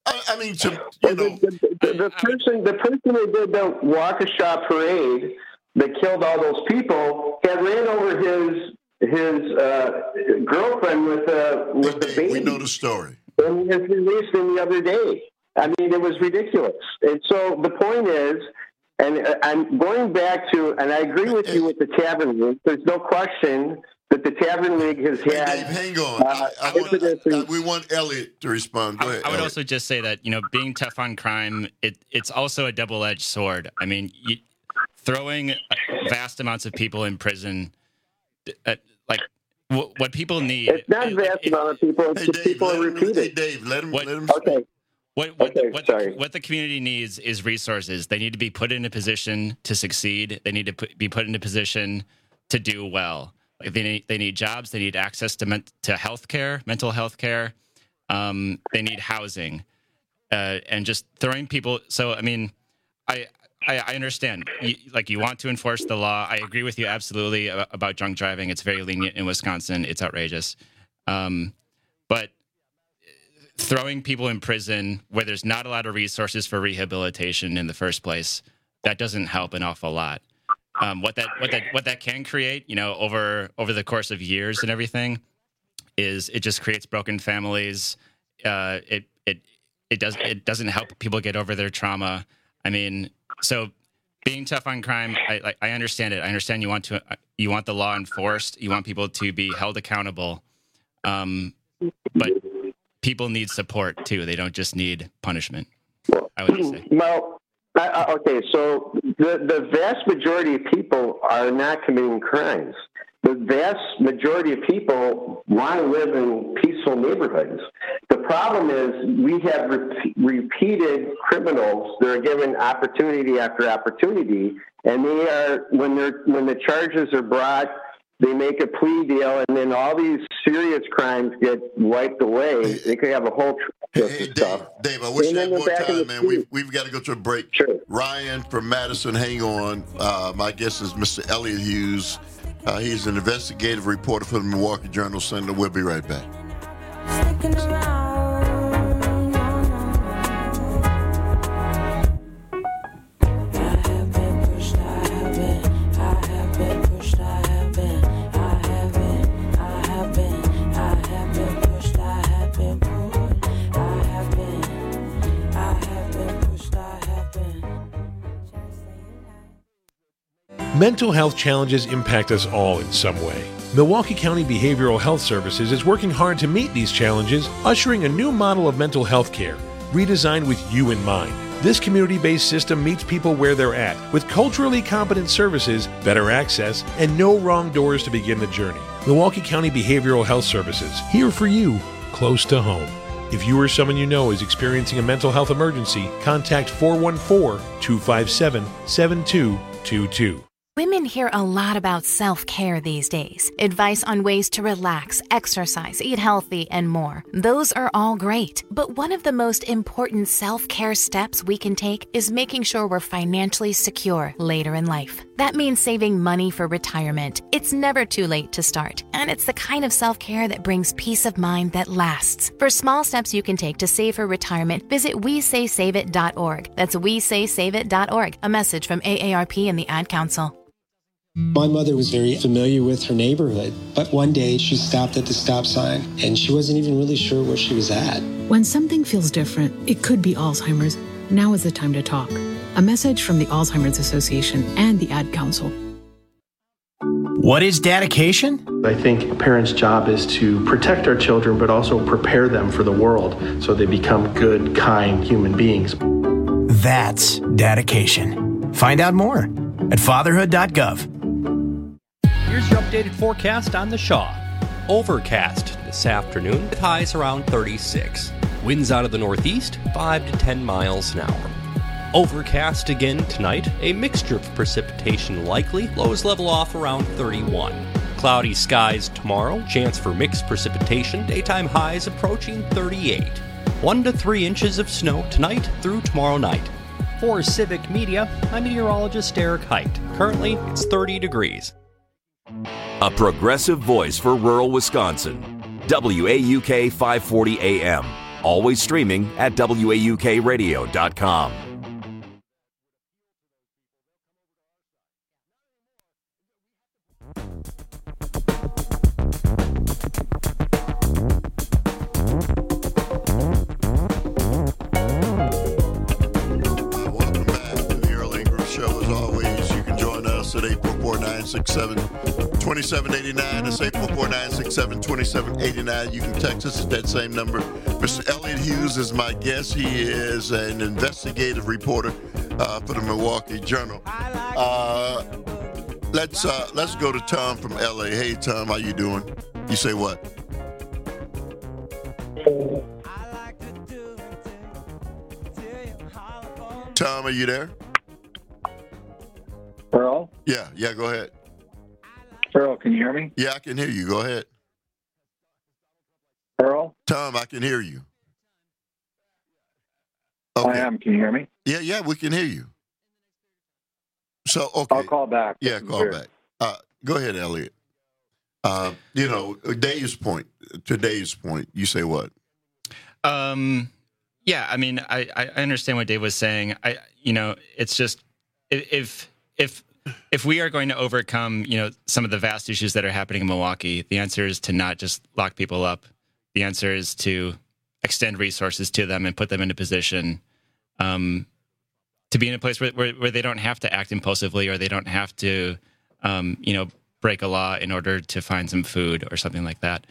[SPEAKER 7] the person who did the Waukesha parade that killed all those people had ran over his girlfriend with the baby.
[SPEAKER 17] We know the story.
[SPEAKER 7] And he was released him the other day. I mean, it was ridiculous. And so the point is, and I'm going back to, and I agree with you with the Tavern League. There's no question that the Tavern League has had.
[SPEAKER 17] Dave, hang on. We want Elliot to respond. Go ahead,
[SPEAKER 19] I would also just say that, being tough on crime, it's also a double-edged sword. I mean, throwing vast amounts of people in prison, what people need.
[SPEAKER 7] It's not vast amount of people. It's just people are repeated.
[SPEAKER 17] Hey, Dave, let him.
[SPEAKER 7] Okay.
[SPEAKER 19] What the community needs is resources. They need to be put in a position to succeed. They need to be put in a position to do well. Like they need jobs. They need access to health care, mental health care. They need housing, and just throwing people. So I mean, I understand. You want to enforce the law. I agree with you absolutely about drunk driving. It's very lenient in Wisconsin. It's outrageous, but throwing people in prison where there's not a lot of resources for rehabilitation in the first place, that doesn't help an awful lot. What that can create, over the course of years and everything, is it just creates broken families. It doesn't help people get over their trauma. I mean, so being tough on crime, I understand it. I understand you want the law enforced. You want people to be held accountable, but people need support too. They don't just need punishment, I would say.
[SPEAKER 7] Well, okay, so the vast majority of people are not committing crimes. The vast majority of people want to live in peaceful neighborhoods. The problem is we have repeated criminals that are given opportunity after opportunity, and they are when the charges are brought, they make a plea deal, and then all these serious crimes get wiped away. They could have a whole stuff.
[SPEAKER 17] Dave, I wish I had more time, man. We've got to go to a break.
[SPEAKER 7] Sure.
[SPEAKER 17] Ryan from Madison, hang on. My guest is Mr. Elliot Hughes. He's an investigative reporter for the Milwaukee Journal-Sentinel. We'll be right back.
[SPEAKER 27] Sticking around.
[SPEAKER 5] Mental health challenges impact us all in some way. Milwaukee County Behavioral Health Services is working hard to meet these challenges, ushering a new model of mental health care, redesigned with you in mind. This community-based system meets people where they're at, with culturally competent services, better access, and no wrong doors to begin the journey. Milwaukee County Behavioral Health Services, here for you, close to home. If you or someone you know is experiencing a mental health emergency, contact 414-257-7222.
[SPEAKER 13] Women hear a lot about self-care these days. Advice on ways to relax, exercise, eat healthy, and more. Those are all great. But one of the most important self-care steps we can take is making sure we're financially secure later in life. That means saving money for retirement. It's never too late to start, and it's the kind of self-care that brings peace of mind that lasts. For small steps you can take to save for retirement, visit WeSaySaveIt.org. That's WeSaySaveIt.org. A message from AARP and the Ad Council.
[SPEAKER 8] My mother was very familiar with her neighborhood, but one day she stopped at the stop sign and she wasn't even really sure where she was at.
[SPEAKER 9] When something feels different, it could be Alzheimer's. Now is the time to talk. A message from the Alzheimer's Association and the Ad Council.
[SPEAKER 10] What is dedication?
[SPEAKER 12] I think a parent's job is to protect our children, but also prepare them for the world so they become good, kind human beings.
[SPEAKER 10] That's dedication. Find out more at fatherhood.gov.
[SPEAKER 23] Here's your updated forecast on the Shaw. Overcast this afternoon with highs around 36. Winds out of the northeast, 5 to 10 miles an hour. Overcast again tonight. A mixture of precipitation likely. Lows level off around 31. Cloudy skies tomorrow. Chance for mixed precipitation. Daytime highs approaching 38. 1 to 3 inches of snow tonight through tomorrow night. For Civic Media, I'm meteorologist Eric Height. Currently, it's 30 degrees.
[SPEAKER 1] A progressive voice for rural Wisconsin. WAUK 540 AM. Always streaming at WAUKradio.com.
[SPEAKER 17] Welcome back to the Earl Ingram Show. As always, you can join us at 844-967-2789. That's 844-967-2789. You can text us at that same number. Mr. Elliot Hughes is my guest. He is an investigative reporter for the Milwaukee Journal. Let's go to Tom from LA. Hey, Tom, how you doing? You say what? Tom, are you there?
[SPEAKER 14] Earl?
[SPEAKER 17] Yeah, go ahead.
[SPEAKER 14] Earl, can you hear me?
[SPEAKER 17] Yeah, I can hear you. Go ahead.
[SPEAKER 14] Earl?
[SPEAKER 17] Tom, I can hear you.
[SPEAKER 14] Okay. I am. Can you hear me?
[SPEAKER 17] Yeah, we can hear you. So, okay.
[SPEAKER 14] I'll call back.
[SPEAKER 17] Yeah, call back. Go ahead, Elliot. Today's point, you say what?
[SPEAKER 19] Yeah, I mean, I understand what Dave was saying. It's just if we are going to overcome, some of the vast issues that are happening in Milwaukee, the answer is to not just lock people up. The answer is to extend resources to them and put them in a position to be in a place where they don't have to act impulsively or they don't have to, break a law in order to find some food or something like that.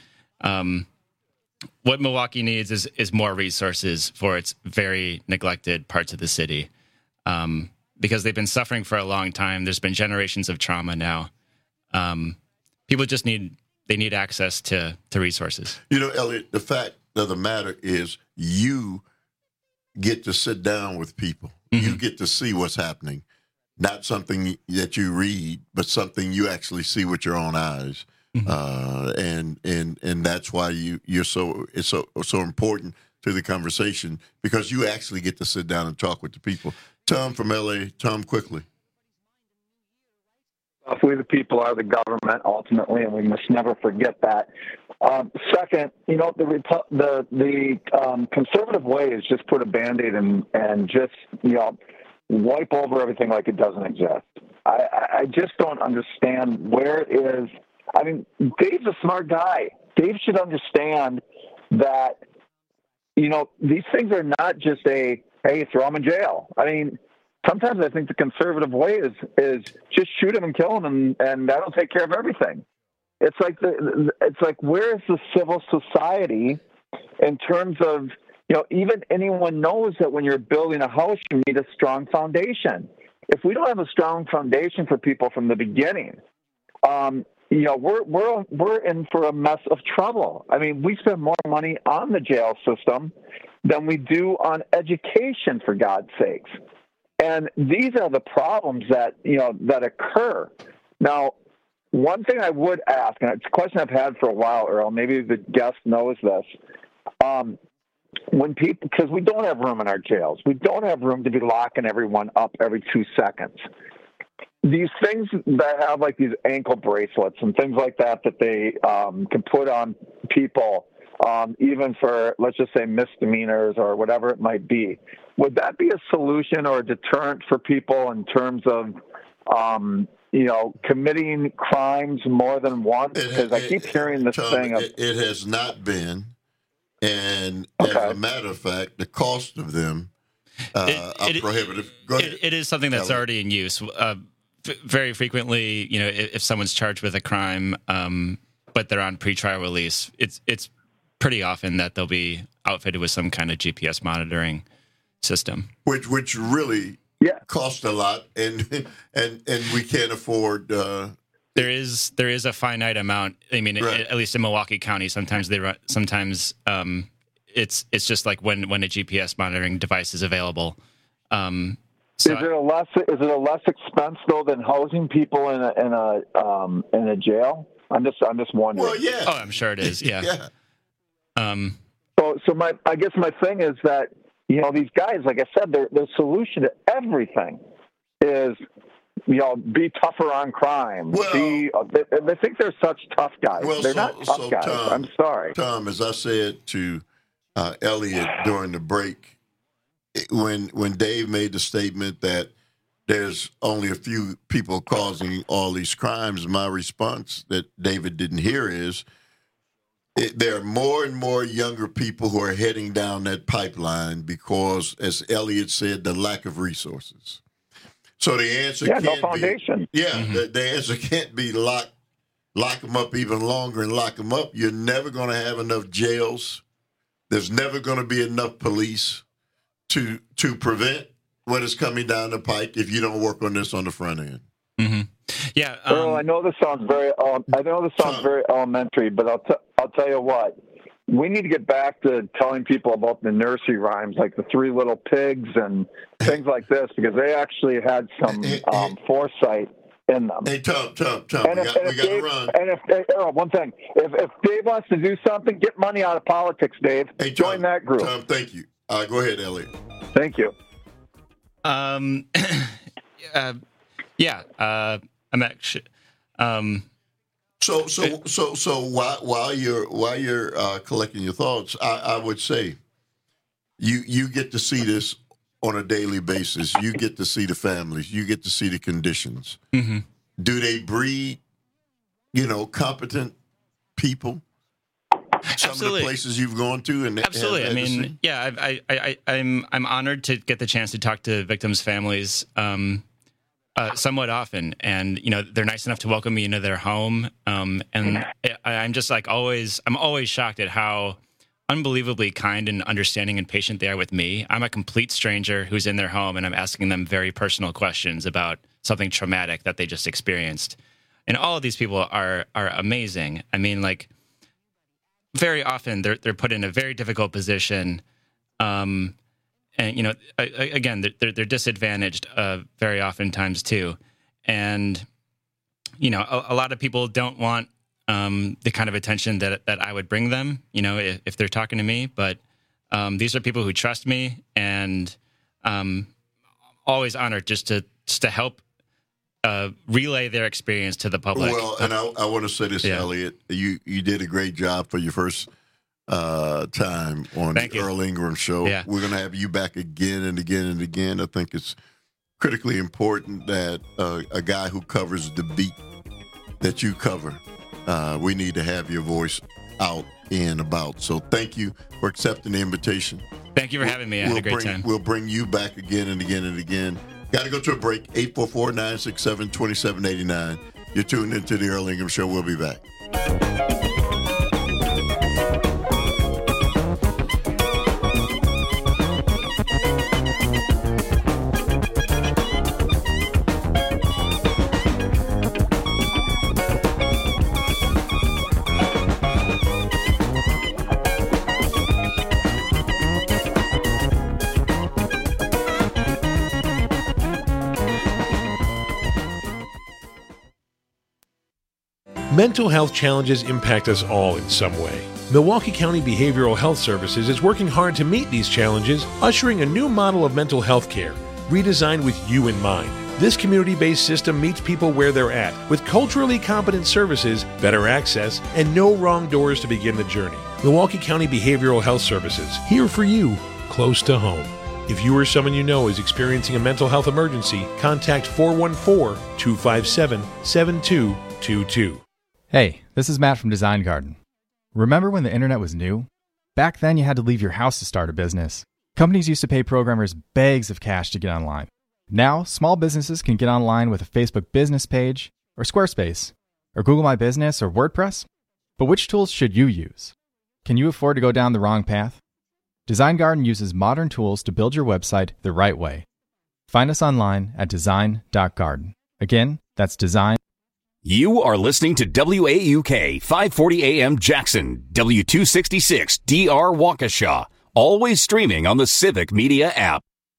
[SPEAKER 19] What Milwaukee needs is more resources for its very neglected parts of the city, because they've been suffering for a long time. There's been generations of trauma now. People just need access to resources.
[SPEAKER 17] Elliot, the fact of the matter is you get to sit down with people. Mm-hmm. You get to see what's happening. Not something that you read, but something you actually see with your own eyes. Mm-hmm. And that's why it's so important to the conversation, because you actually get to sit down and talk with the people. Tom from LA, Tom, quickly.
[SPEAKER 14] We the people are the government ultimately, and we must never forget that. Second, the conservative way is just put a Band-Aid and just wipe over everything like it doesn't exist. I just don't understand where it is. I mean, Dave's a smart guy. Dave should understand that, these things are not just hey, throw them in jail. I mean, sometimes I think the conservative way is just shoot him and kill him, and that'll take care of everything. It's like where is the civil society in terms of, even anyone knows that when you're building a house, you need a strong foundation. If we don't have a strong foundation for people from the beginning, we're in for a mess of trouble. I mean, we spend more money on the jail system than we do on education, for God's sakes. And these are the problems that occur. Now, one thing I would ask, and it's a question I've had for a while, Earl, maybe the guest knows this, because we don't have room in our jails. We don't have room to be locking everyone up every 2 seconds. these things that have like these ankle bracelets and things like that they can put on people, even for, let's just say, misdemeanors or whatever it might be, would that be a solution or a deterrent for people in terms of, committing crimes more than once? Because I keep hearing this thing of...
[SPEAKER 17] It has not been. And as a matter of fact, the cost of them are prohibitive. Go ahead.
[SPEAKER 19] It is something that's already in use. Very frequently, if someone's charged with a crime, but they're on pretrial release, it's pretty often that they'll be outfitted with some kind of GPS monitoring system,
[SPEAKER 17] which really costs a lot, and we can't afford.
[SPEAKER 19] There is a finite amount. I mean, at least in Milwaukee County, sometimes they run. Sometimes it's just like when a GPS monitoring device is available. So
[SPEAKER 14] is it a less expense though than housing people in a jail? I'm just wondering.
[SPEAKER 17] Well, yeah.
[SPEAKER 19] Oh, I'm sure it is. Yeah.
[SPEAKER 17] Yeah.
[SPEAKER 14] So I guess my thing is that these guys, like I said, their solution to everything is be tougher on crime.
[SPEAKER 17] Well,
[SPEAKER 14] they think they're such tough guys.
[SPEAKER 17] Well,
[SPEAKER 14] they're not tough guys.
[SPEAKER 17] Tom,
[SPEAKER 14] I'm sorry,
[SPEAKER 17] Tom. As I said to Elliot during the break, when Dave made the statement that there's only a few people causing all these crimes, my response that David didn't hear is there are more and more younger people who are heading down that pipeline because, as Elliot said, the lack of resources. So the answer can't
[SPEAKER 14] no foundation.
[SPEAKER 17] be the answer can't be lock them up even longer and lock them up. You're never going to have enough jails. There's never going to be enough police to prevent what is coming down the pike if you don't work on this on the front end.
[SPEAKER 19] Mm-hmm. Yeah,
[SPEAKER 14] Earl, I know this sounds very very elementary, but I'll tell you what. We need to get back to telling people about the nursery rhymes, like the Three Little Pigs and things like this, because they actually had some foresight in them.
[SPEAKER 17] Hey, Tom, we got to run.
[SPEAKER 14] And Earl, one thing, if Dave wants to do something, get money out of politics, Dave.
[SPEAKER 17] Hey,
[SPEAKER 14] join that group.
[SPEAKER 17] Tom, thank you. Go ahead, Elliot.
[SPEAKER 14] Thank you.
[SPEAKER 19] I'm actually.
[SPEAKER 17] So while you're collecting your thoughts, I would say you get to see this on a daily basis. You get to see the families. You get to see the conditions.
[SPEAKER 19] Mm-hmm.
[SPEAKER 17] Do they breed, competent people? Some
[SPEAKER 19] Absolutely.
[SPEAKER 17] of the places you've gone to, and
[SPEAKER 19] absolutely. I mean, I'm honored to get the chance to talk to victims' families. Somewhat often, and they're nice enough to welcome me into their home. And I'm just I'm always shocked at how unbelievably kind and understanding and patient they are with me. I'm a complete stranger who's in their home, and I'm asking them very personal questions about something traumatic that they just experienced. And all of these people are amazing. I mean, very often they're put in a very difficult position. And, again, they're disadvantaged very oftentimes, too. And, a lot of people don't want the kind of attention that I would bring them, if they're talking to me. But these are people who trust me, and always honored just to help relay their experience to the public.
[SPEAKER 17] Well, and I want to say this, Elliot. You did a great job for your first time on the Earl Ingram Show.
[SPEAKER 19] Yeah.
[SPEAKER 17] We're going to have you back again and again and again. I think it's critically important that a guy who covers the beat that you cover, we need to have your voice out and about. So thank you for accepting the invitation.
[SPEAKER 19] Thank you for having me. I had a great time.
[SPEAKER 17] We'll bring you back again and again and again. Got to go to a break. 844-967-2789. You're tuned into the Earl Ingram Show. We'll be back.
[SPEAKER 5] Mental health challenges impact us all in some way. Milwaukee County Behavioral Health Services is working hard to meet these challenges, ushering a new model of mental health care, redesigned with you in mind. This community-based system meets people where they're at, with culturally competent services, better access, and no wrong doors to begin the journey. Milwaukee County Behavioral Health Services, here for you, close to home. If you or someone you know is experiencing a mental health emergency, contact 414-257-7222.
[SPEAKER 11] Hey, this is Matt from Design Garden. Remember when the internet was new? Back then you had to leave your house to start a business. Companies used to pay programmers bags of cash to get online. Now, small businesses can get online with a Facebook business page, or Squarespace, or Google My Business, or WordPress. But which tools should you use? Can you afford to go down the wrong path? Design Garden uses modern tools to build your website the right way. Find us online at design.garden. Again, that's design.
[SPEAKER 1] You are listening to WAUK 540 AM Jackson, W266 DR Waukesha, always streaming on the Civic Media app.